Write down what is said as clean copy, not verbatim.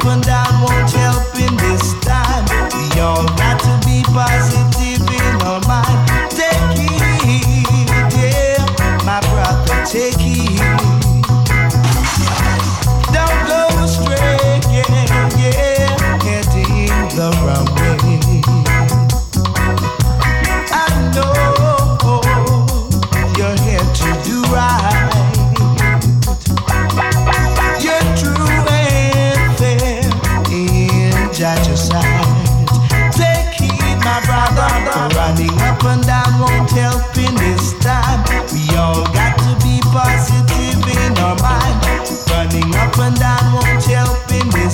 and down won't help in this time. We all got to be positive in our mind. Take it, yeah, my brother, take it. Don't go astray, yeah, yeah, heading the wrong way. I know you're here to do right. You're true and fair in Judge's sight. Take heed, my brother. Running up and down won't help in this time. We all got to be positive in our mind. Running up and down won't help in this